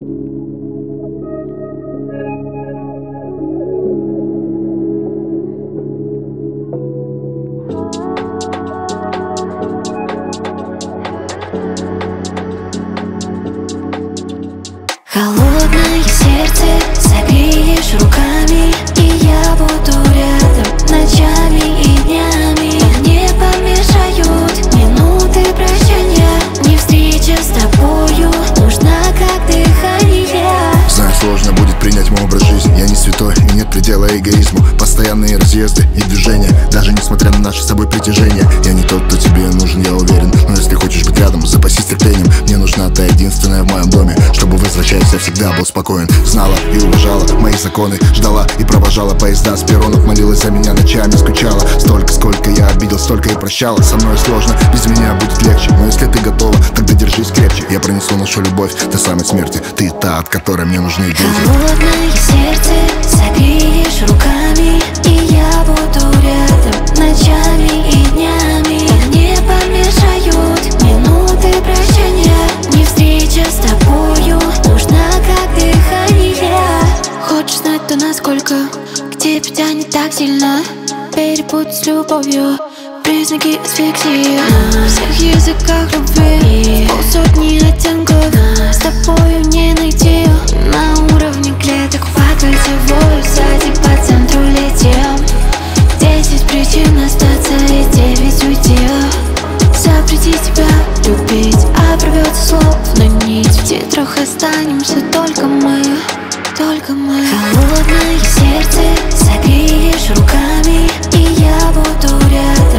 Холодное сердце согреешь руками, и я буду рядом ночами и днями. Не помешают минуты прощания, не встреча с тобою нужна как дыхание. Знаю, сложно будет принять мой образ жизни. Я не святой и нет предела эгоизму. Постоянные разъезды и движения, даже несмотря на наше с собой притяжение. Я не тот, кто тебе нужен, я уверен. Но если хочешь быть рядом, запасись терпением. Мне нужна та единственная в моем доме, чтобы, возвращаясь, я всегда был спокоен. Знала и уважала мои законы, ждала и провожала поезда с перронов. Молилась за меня ночами, скучала. Столько, сколько я обидел, столько и прощала. Со мной сложно, без меня будет легче. Но если ты готова, тогда держись крепче. Я пронесу нашу любовь до самой смерти. Ты та, от которой мне нужны дети. Холодное сердце согреешь руками, и я буду рядом ночами и днями. Не помешают минуты прощания, не встреча с тобою нужна как дыхание. Хочешь знать, то насколько к тебе тянет так сильно? Перепутай с любовью признаки асфиксии. На всех языках любви полсотни оттенков. С тобою не найти на уровне клеток. По кольцевой сзади по центру летел. 10 причин остаться и 9 уйти. Запрети тебя любить, оборвется словно нить. В титрах останемся только мы, только мы. Холодное сердце согреешь руками, и я буду рядом